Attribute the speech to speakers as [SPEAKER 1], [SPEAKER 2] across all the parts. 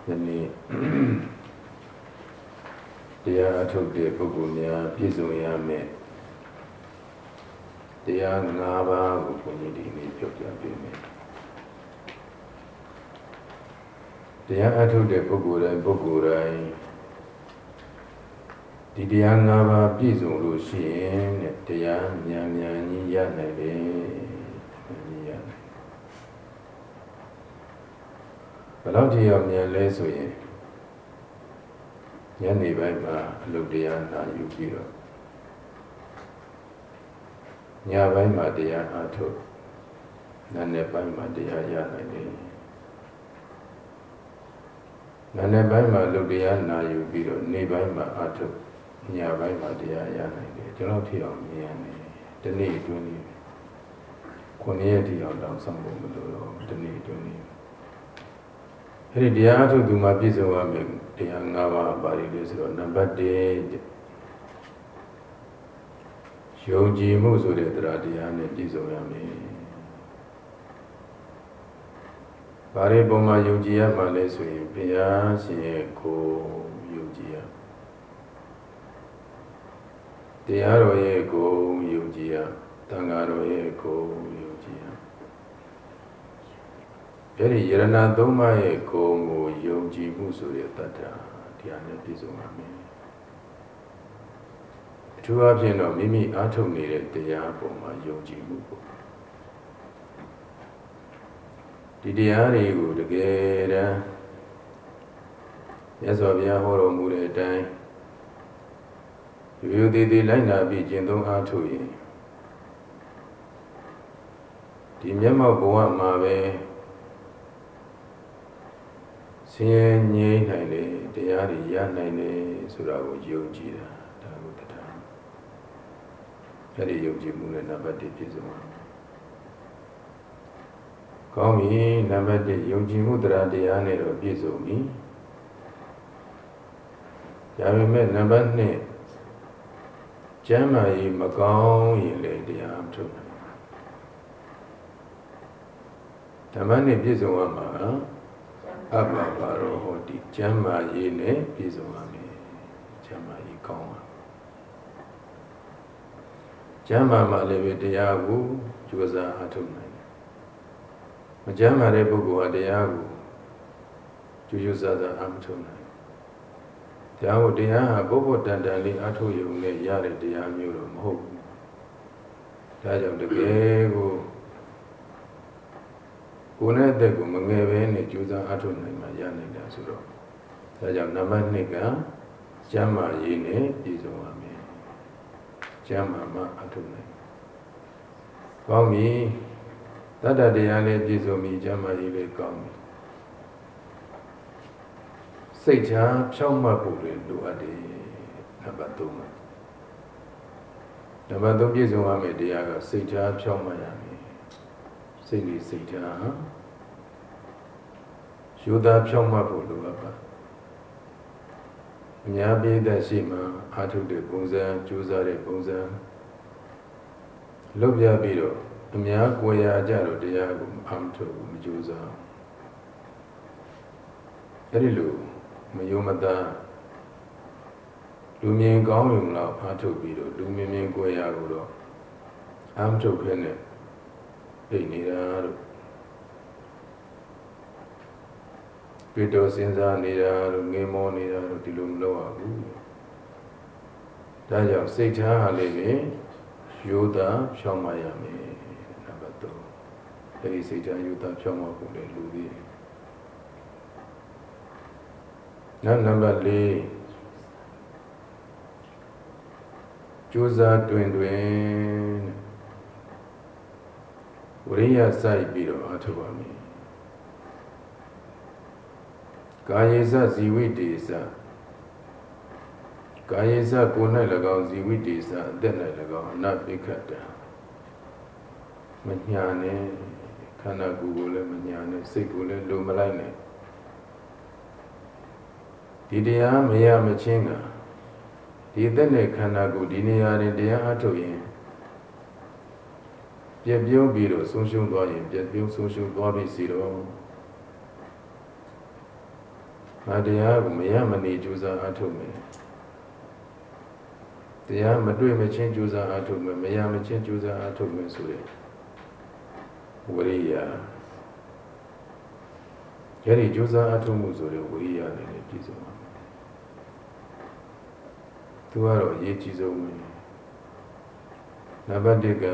[SPEAKER 1] ယနေ့တရားအထုတ်တဲ့ပုဂ္ဂိုလ်များပြည့်စုံရမယ်တရား၅ပါးကိုဘုန်းကြီးဒီနေ့ပြောပြပေးမယ်တရားအထုတ်တဲ့ပုဂ္ဂိုလ်တိုင်းဒီတရား၅ပါးပြည့်စုံလို့ရှိရင်တဲ့တရားမြန်ကြီးရနိုင်တယ်ဘယ်လောက်ထိအောင်မြန်လဲဆိုရင်ညနေပိုင်းမှာအလုပ်တရားနာယူပြီးတော့ညပိုင်းမှာတရားအားထုတ်နံနက်ပိုင်းမှာတရားရနိုင်တယ်နံနက်ပိုင်းမှာအလုပ်တရားနာယူပြီးတော့နေ့ပိုင်းမှာအားထုတ်ညပိုင်းမှာတရားရနိုင်တယ်ကျွန်တော်ထိအောင်မြန်တယ်ဒီနေ့အတွင်းလေး9ရက်ထိအောင်တောင်းဆောင်ဖို့မလိုတော့ဒီနေ့အတွင်းလေးအဲ့ဒီတရားထုတ်သူမှာပြည့်စုံရမယ်တရား၅ပါးပါဠိလေးဆိုတော့နံပါတ်1ယုံကြည်မှုဆိုတဲ့တရားတရားနဲ့ပြည့်စုံရမယ်။ဘာတွေပုံမှာယုံကြည်ရမှလဲဆိုရင်ဘုရားရှင်ရဲ့ကိုယုံကြည်ရတရားတော်ရဲ့ကိုယုံကြည်ရသံဃာတော်ရဲ့ကိုယုံကြည်ရအဲ့ဒီယရဏသုံးပါးရဲ့ကိုယ်ကိုယုံကြည်မှုဆိုတဲ့တတ္တတရားနဲ့ပြည့်စုံပါမယ်အထူးအဖြင့်တော့မိမိအားထုတ်နေတဲ့တရားပေါ်မှာယုံကြည်မှုပေါ့ဒီတရားတွေကိုတကယ်တမ်းမြတ်စွာဘုရားဟောတော်မူတဲ့အတိုင်းရိုးသေးသေးလိုက်နာပြီးကျင့်သုံးအားထုတ်ရင်ဒီမျက်မှောက်ဘဝမှာပဲဆင်းရဲငြိမ်းနိုင်တယ်တရားတွေရနိုင်တယ်ဆိုတာကိုယုံကြည်တာဒါကိုတရားအဲ့ဒီယုံကြည်မှုနဲ့နံပါတ်1ပြည့်စုံပါမယ်။ကောင်းပြီနံပါတ်1ယုံကြည်မှုတရားနဲ့တော့ပြည့်စုံပြီ။ဒါပေမဲ့နံပါတ်2ကျမ်းမာရေးမကောင်းရင်လည်းတရားမထုတ်နိုင်ဘူး။ဓမ္မနဲ့ပြည့်စုံရမှာအဘဘာရောဟောတိကျမ်းမာရေးနဲ့ပြည့်စုံရမယ်ကျမ်းမာရေးကောင်းပါကျမ်းမာမှလည်းပဲတရားကိုကြိုးစားအထုတ်နိုင်တယ်မကျမ်းမာတဲ့ပုဂ္ဂိုလ်ဟာတရားကိုကြိုးစားအမထုတ်နိုင်တရားကိုတရားဟာပုဗ္ဗတန်တန်လေးအထုတ်ရုံနဲ့ရတဲ့တရားမျိုးတော့မဟုတ်ဘူးဒါကြောင့်တကယ်ကိုယ်နဲ့အသက်ကိုမငယ်ပဲနဲ့ကြိုးစားအထုတ်နိုင်မှရနိုင်တာဆိုတော့ဒါကြောင့်နံပါတ်2ကကျမ်းမာရေးနဲ့ပြည့်စုံရမယ်ကျမ်းမာမှအထုတ်နိုင်ကောင်းပြီတတ္တတရားလည်းပြည့်စုံပြီကျမ်းမာရေးလည်းကောင်းပြီစိတ်ချဖြောင့်မတ်ဖို့လည်းလိုအပ်တယ်နံပါတ်3မှာနံပါတ်3ပြည့်စုံရမယ်တရားကစိတ်ချဖြောင့်မတ်ရမယ်စိတ်လေးစိတ်ထားယူသားဖြောင့်မတ်ဖို့လိုအပ်ပါအများပြည်သက်ရှိမှအာထုတဲ့ပုံစံကြိုးစားတဲ့ပုံစံလုပ်ပြပြီးတော့အများကိုရာကြတော့တရားကိုအမထုတ်ဘူးမကြိုးစားအဲ့ဒီလိုမယုံမသားလူမြင်ကောင်းရုံလောက်အာထုတ်ပြီးတော့လူမြင်ကိုရာကိုတော့အမထုတ်ခဲ့နဲ့ိတ်နေတာတို့တွေ့တော့စဉ်းစားနေတာတို့ငေးမောနေတာတို့ဒီလိုမလုပ်ရဘူးဒါကြောင့်စိတ်ထားဟာလေးပဲယောသာဖြောင်းမရမယ်နံပါတ်3အဲဒီစိတ်ထားယောသာဖြောင်းမဖို့လည်းလူသေးတယ်နံပါတ်4ကြိုးစားတွင်ဝရိယစိုက်ပြီးတော့အထောက်ပါမယ်ကာယေသဇီဝိတေသကာယေသကိုယ်၌၎င်းဇီဝိတေသအသက်၌၎င်းအနပိခတံမညာနဲ့ခန္ဓာကိုယ်ကိုလည်းမညာနဲ့စိတ်ကိုလည်းလိုမလိုက်နဲ့ဒီတရားမရမချင်းကဒီအသက်နဲ့ခန္ဓာကိုယ်ဒီနေရာတွင်တရားအထုတ်ရင်ပြည့်ပြုံးပြီးတော့ဆုံးရှုံးသွားရင်ပြည့်ပြုံးဆုံးရှုံးသွားပြီစီတော့တရားကိုမရမနေကြိုးစားအားထုတ်မယ်တရားမတွေ့မချင်းကြိုးစားအားထုတ်မယ်မရမချင်းကြိုးစားအားထုတ်မယ်ဆိုတဲ့ဝိရိယအဲ့ဒီကြိုးစားအားထုတ်မှုဆိုတဲ့ဝိရိယနဲ့လည်းပြည့်စုံပါမယ်သူကတော့အရေးကြီးဆုံးပဲနံပါတ်1က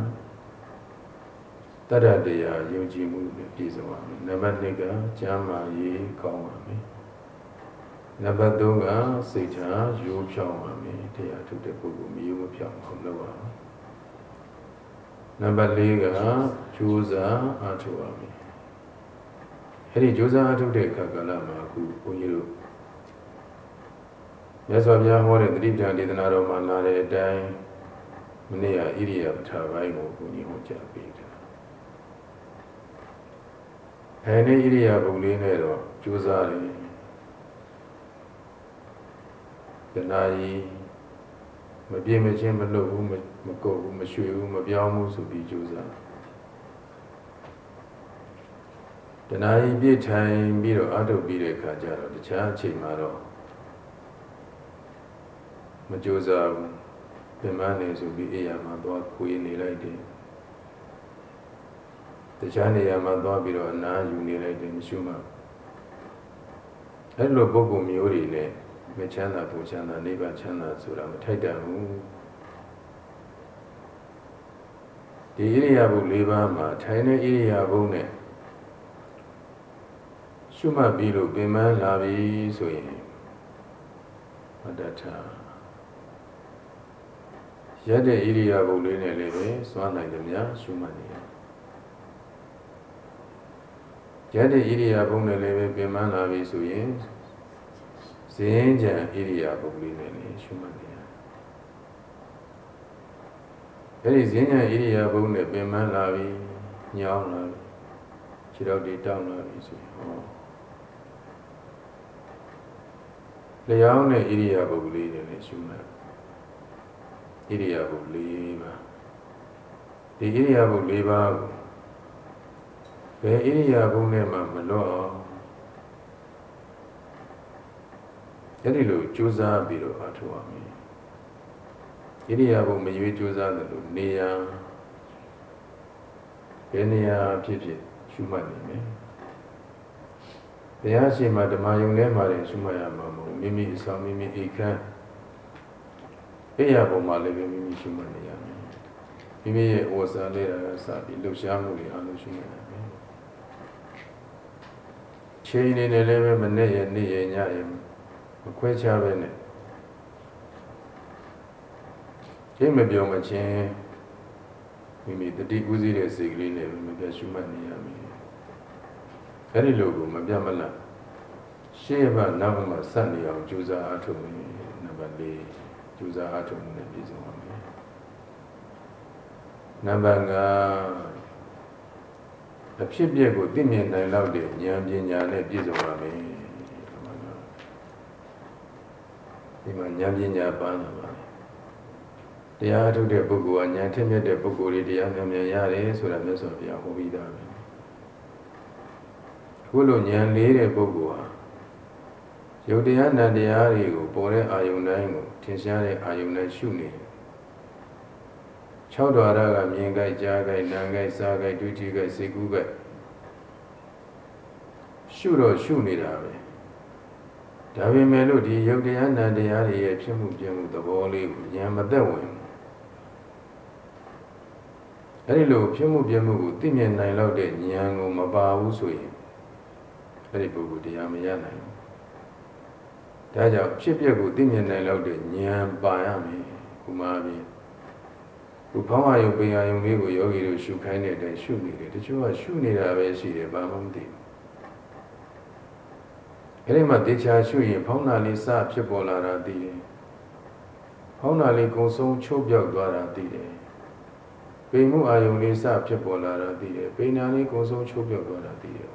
[SPEAKER 1] တရတရားယုံကြည်မှုနဲ့ပြည့်စုံပါမယ်နံပါတ်2ကကျမ်းမာရေးကောင်းပါမယ်နံပါတ်3ကစိတ်ထားရိုးဖြောင်းပါမယ်တရားထုတ်တဲ့ပုဂ္ဂိုလ်မရိုးမဖြောင်းအောင်လုပ်ပါမယ်နံပါတ်4ကကြိုးစားအားထုတ်ပါမယ်အဲ့ဒီကြိုးစားအားထုတ်တဲ့အခါကလည်းမှာအခုဘုန်းကြီးတို့မြတ်စွာဘုရားဟောတဲ့သတိပဋ္ဌာန်ဒေသနာတော်မှာလာတဲ့အတိုင်းမနေ့ကဣရိယာပဋ္ဌာပိုင်းကိုဘုန်းကြီးဟောကြားပေးတယ်အဲဒီဣရိယာပုလေးနဲ့တော့ကြိုးစားတယ်တဏှာကြီးမပြေမချင်းမလွတ်ဘူးမကုတ်ဘူးမရွှေဘူးမပြောင်းဘူးဆိုပြီးကြိုးစားတဏှာကြီးပြည့်ထိုင်ပြီးတော့အထုတ်ပြီးတဲ့အခါကျတော့တခြားအချိန်မှာတော့မကြိုးစားဘူးပြန်မနေဆိုပြီးအိယာမှာသွားခွေနေလိုက်တယ်တခြားနေရာမှာသွားပြီးတော့အနားယူနေလိုက်တယ်မရှိမှအဲ့လိုပုဂ္ဂိုလ်မျိုးတွေနဲ့မချမ်းသာပူချမ်းသာနိဗ္ဗာန်ချမ်းသာဆိုတာမထိုက်တန်ဘူးဒီဣရိယာပု၄ပါးမှာထိုင်တဲ့ဣရိယာပုနဲ့ရှုမှတ်ပြီးလို့ပင်ပန်းလာပြီဆိုရင်မတ္တထာရတဲ့ဣရိယာပုလေးနဲ့လည်းပဲစွမ်းနိုင်တယ်များရှုမှတ်နေရတဲ့ဣရိယာပုနဲ့လည်းပဲပင်ပန်းလာပြီဆိုရင်ဇင်းကြံဣရိယာပုလေးနဲ့လည်းရှုမှတ်နေအဲ့ဒီဇင်းကြံဣရိယာပုနဲ့ပင်ပန်းလာပြီညောင်းလာပြီခြေတော်တွေတောင်းလာပြီဆိုရင်ဟောလျောင်းတဲ့ဣရိယာပုလေးနဲ့လည်းရှုမှတ်ဣရိယာပု၄ပါးဒီဣရိယာပု၄ပါးကိုဘယ်ဣရိယာပုနဲ့မှမလွတ်အောင်အဲ့ဒီလိုကြိုးစားပြီးတော့အားထုတ်ရမယ်ဣရိယာပုမရွေးကြိုးစားတယ်လို့နေရာဘယ်နေရာဖြစ်ဖြစ်ရှုမှတ်နေမယ်တရားရှိမှဓမ္မယုံထဲမှာလည်းရှုမှတ်ရမှာမဟုတ်မိမိအဆောင်မိမိအိတ်ခမ်းအိယာပုံမှာလည်းမိမိရှုမှတ်နေရမယ်မိမိရဲ့ဝဆာလေးတာစပြီးလှုပ်ရှားမှုတွေအားလုံးရှုမှတ်ရမယ်ချိန်နေနေလည်းပဲမနဲ့ရနေ့ရညရမခွဲခြားပဲနဲ့ိတ်မပြောမချင်းမိမိတတိဥစည်းတဲ့စိတ်ကလေးနဲ့မပြတ်ရှုမှတ်နေရမယ်အဲ့ဒီလိုကိုမပြတ်မလတ်ရှေ့ဘက်နောက်ဘက်မှာဆက်နေအောင်ကြိုးစားအားထုတ်မယ်နံပါတ်၄ကြိုးစားအားထုတ်မှုနဲ့ပြည့်စုံပါမယ်နံပါတ်5အဖြစ်အပျက်ကိုသိမြင်နိုင်လောက်တဲ့ဉာဏ်ပညာနဲ့ပြည့်စုံပါမယ်ဒီမှာဉာဏ်ပညာပန်းလာပါတရားထုတ်တဲ့ပုဂ္ဂိုလ်ကဉာဏ်ထက်မြက်တဲ့ပုဂ္ဂိုလ်တွေတရားမြန်မြန်ရတယ်ဆိုတာမြတ်စွာဘုရားဟောပြီးသားပဲအခုလိုဉာဏ်လေးတဲ့ပုဂ္ဂိုလ်ဟာယုတ်တရားနံတရားတွေကိုပေါ်တဲ့အာယုန်တိုင်းကိုထင်ရှားတဲ့အာယုန်တိုင်းရှုနေ6ဓာရကမြင်ကြိုက်ကြားကြိုက်နားကြိုက်စားကြိုက်တွေ့ထိကြိုက်စိတ်ကူးကြိုက်ရှုတော့ရှုနေတာပဲဒါပေမဲ့လို့ဒီယုတ်တရားနံတရားတွေရဲ့ဖြစ်မှုပြမှုသဘောလေးကိုဉာဏ်မသက်ဝင်အဲဒီလိုဖြစ်မှုပြမှုကိုသိမြင်နိုင်လောက်တဲ့ဉာဏ်ကိုမပါဘူးဆိုရင်အဲဒီပုဂ္ဂိုလ်တရားမရနိုင်ဘူးဒါကြောင့်ဖြစ်ပျက်ကိုသိမြင်နိုင်လောက်တဲ့ဉာဏ်ပါရမယ်ဥမာပြီးဘုဖောင်းအာယုပင်အာယုလေးကိုယောဂီတို့ရှုခိုင်းတဲ့အတိုင်းရှုနေတယ်တချို့ကရှုနေတာပဲရှိတယ်ဘာမှမသိဘူးအဲဒီမှာတေချာရှုရင်ဖောင်းနာလေးစဖြစ်ပေါ်လာတာသိတယ်ဖောင်းနာလေးကုံဆုံးချုပ်ပြောက်သွားတာသိတယ်ပိန်မှုအာယုလေးစဖြစ်ပေါ်လာတာသိတယ်ပိန်နာလေးကုံဆုံးချုပ်ပြောက်သွားတာသိတယ်ဩ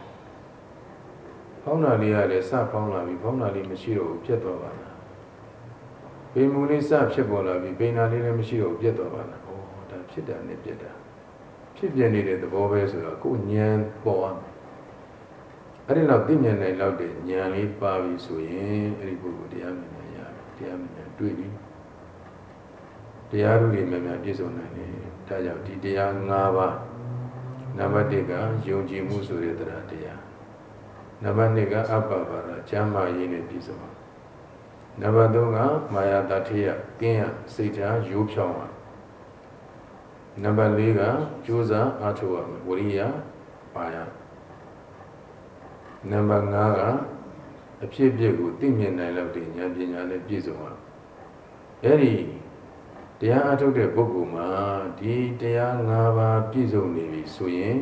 [SPEAKER 1] ဖောင်းနာလေးကလည်းစဖောင်းလာပြီဖောင်းနာလေးမရှိတော့ဘူးပြတ်သွားပါလားပိန်မှုလေးစဖြစ်ပေါ်လာပြီပိန်နာလေးလည်းမရှိတော့ဘူးပြတ်သွားပါလားဩဒါဖြစ်တာနဲ့ပြတ်တာဖြစ်ပြနေတဲ့သဘောပဲဆိုတော့ကိုယ်ဉာဏ်ပေါ်ရမယ်အဲ့ဒီလောက်သိမြင်နိုင်လောက်တဲ့ဉာဏ်လေးပါပြီဆိုရင်အဲ့ဒီပုဂ္ဂိုလ်တရားမြင်နိုင်ရတရားမြင်တွေ့ပြီတရားဥတွေမြင်မြင်ပြည့်စုံနိုင်တယ်ဒါကြောင့်ဒီတရား၅ပါးနံပါတ်1ကယုံကြည်မှုဆိုတဲ့တရားနံပါတ်2ကအပ္ပပါဒကျမ်းမာရေးနဲ့ပြည့်စုံနံပါတ်3ကမာယာတထေယကင်းရစိတ်ဓာတ်ရိုးဖြောင်းရနံပါတ်4ကကြိုးစားအားထုတ်ရမယ်ဝရိယပါရနံပါတ်5ကအဖြစ်အပျက်ကိုသိမြင်နိုင်လောက်တဲ့ဉာဏ်ပညာနဲ့ပြည့်စုံရအဲ့ဒီတရားအားထုတ်တဲ့ပုဂ္ဂိုလ်မှာဒီတရား၅ပါးပြည့်စုံနေပြီဆိုရင်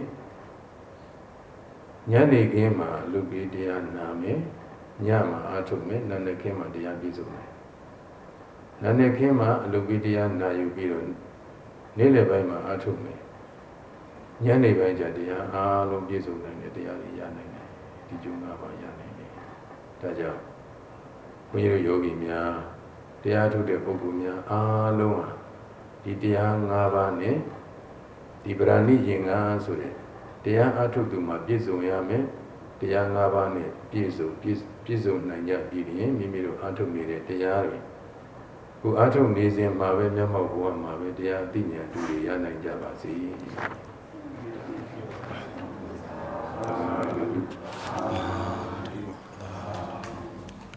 [SPEAKER 1] ညနေခင်းမှာလူကြီးတရားနာမယ်ညမှာအားထုတ်မယ်နာနေခင်းမှာတရားပြည့်စုံတယ်နာနေခင်းမှာအလုပ်ကြီးတရားနာယူပြီးတော့နေ့လယ်ပိုင်းမှာအားထုတ်မယ်ညနေပိုင်းကျတရားအားလုံးပြည့်စုံနိုင်တဲ့တရားတွေရနိုင်တယ်ဒီကျုံ၅ပါးရနိုင်တယ်ဒါကြောင့်ဘုန်းကြီးတို့ယောဂီများတရားထုတ်တဲ့ပုဂ္ဂိုလ်များအားလုံးဟာဒီတရား၅ပါးနဲ့ဒီဗราဏိယင်္ဂါဆိုတဲ့တရားအားထုတ်သူမှာပြည့်စုံရမယ်တရား၅ပါးနဲ့ပြည့်စုံနိုင်ကြပြီးရင်မိမိတို့အားထုတ်နေတဲ့တရားတွေကိုအားထုတ်နေစဉ်မှာပဲမျက်မှောက်ဘဝမှာပဲတရားအသိဉာဏ်တူတွေရနိုင်ကြပါစေ။